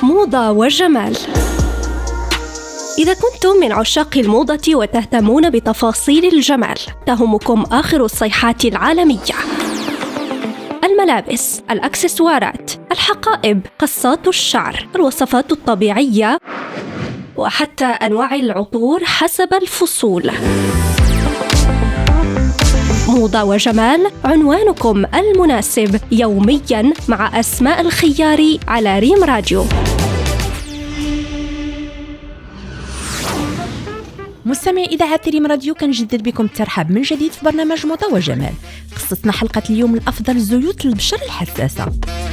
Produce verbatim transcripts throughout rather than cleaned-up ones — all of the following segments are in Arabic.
موضة وجمال. إذا كنتم من عشاق الموضة وتهتمون بتفاصيل الجمال، تهمكم آخر الصيحات العالمية: الملابس، الأكسسوارات، الحقائب، قصات الشعر، الوصفات الطبيعية، وحتى أنواع العطور حسب الفصول. موضة وجمال، عنوانكم المناسب يومياً مع أسماء الخياري على ريم راديو. مستمعي إذاعة ريم راديو، كنجدد بكم الترحاب من جديد في برنامج موضة وجمال. قصتنا حلقة اليوم الأفضل زيوت للبشرة الحساسة.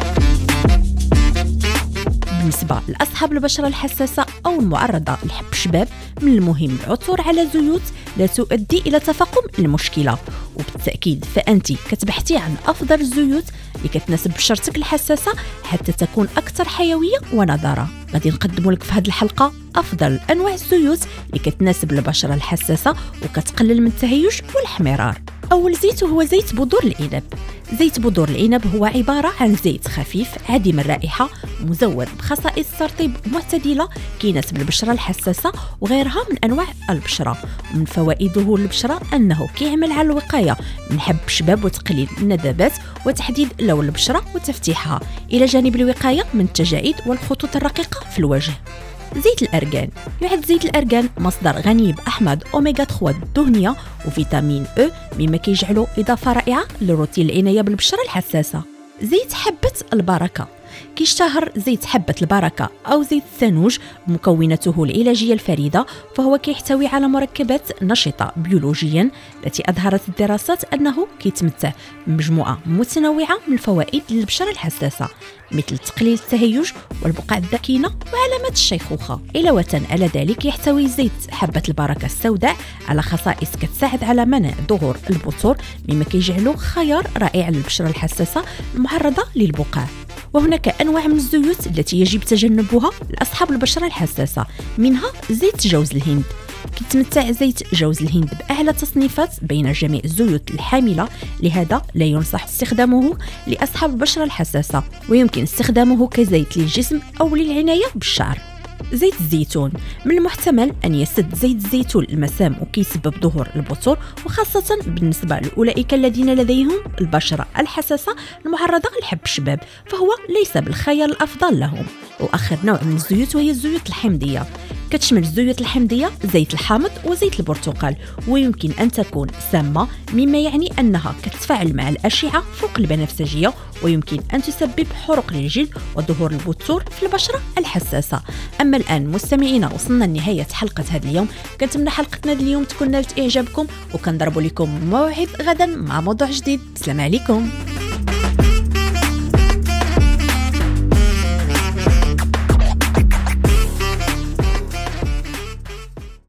بالنسبة لأصحاب البشرة الحساسة أو المعرضة لحب شباب، من المهم العثور على زيوت لا تؤدي إلى تفاقم المشكلة، وبالتأكيد فأنت كتبحثي عن أفضل الزيوت اللي كتناسب بشرتك الحساسة حتى تكون أكثر حيوية ونضارة. غادي نقدم لك في هذه الحلقة أفضل أنواع الزيوت اللي كتناسب البشرة الحساسة وكتقلل من التهيج والحمرار. أول زيت هو زيت بذور العنب. زيت بذور العنب هو عبارة عن زيت خفيف عديم الرائحة مزود بخصائص ترطيب معتدلة كيناسب البشرة الحساسة وغيرها من أنواع البشرة. ومن فوائده للبشرة أنه كيعمل على الوقاية من حب شباب وتقليل الندبات وتحديد لون البشرة وتفتيحها، إلى جانب الوقاية من التجاعيد والخطوط الرقيقة في الوجه. زيت الأرغان. يعد زيت الأرغان مصدر غني بأحماض أوميغا ثلاثة الدهنية وفيتامين أو، مما كيجعله إضافة رائعة لروتين العناية بالبشرة الحساسة. زيت حبة البركة. كيشتهر زيت حبة البركة أو زيت الثانوج بمكوناته العلاجية الفريدة، فهو كيحتوي على مركبات نشطة بيولوجيا التي أظهرت الدراسات أنه كيتمتع بمجموعة متنوعة من الفوائد للبشرة الحساسة، مثل تقليل التهيج والبقع الداكنة وعلامات الشيخوخة. علاوة على ذلك يحتوي زيت حبة البركة السوداء على خصائص كتساعد على منع ظهور البثور، مما كيجعله خيار رائع للبشرة الحساسة المعرضة للبقع. وهناك أنواع من الزيوت التي يجب تجنبها لأصحاب البشرة الحساسة، منها زيت جوز الهند. كيتمتع زيت جوز الهند بأعلى تصنيفات بين جميع الزيوت الحاملة، لهذا لا ينصح استخدامه لأصحاب البشرة الحساسة، ويمكن استخدامه كزيت للجسم أو للعناية بالشعر. زيت الزيتون. من المحتمل أن يسد زيت الزيتون المسام وكيسبب ظهور البثور، وخاصة بالنسبة لأولئك الذين لديهم البشرة الحساسة المعرضة لحب الشباب، فهو ليس بالخيار الأفضل لهم. وآخر نوع من الزيوت وهي الزيوت الحمضية. كتشمل الزيوت الحمضية زيت الحامض وزيت البرتقال، ويمكن أن تكون سامة، مما يعني أنها كتتفاعل مع الأشعة فوق البنفسجية، ويمكن أن تسبب حروق للجلد وظهور البثور في البشرة الحساسة. أما الآن مستمعينا، وصلنا لنهاية حلقة هذا اليوم. كنتمنى حلقتنا اليوم تكون نالت إعجابكم، وكنضرب لكم موعد غدا مع موضوع جديد. السلام عليكم.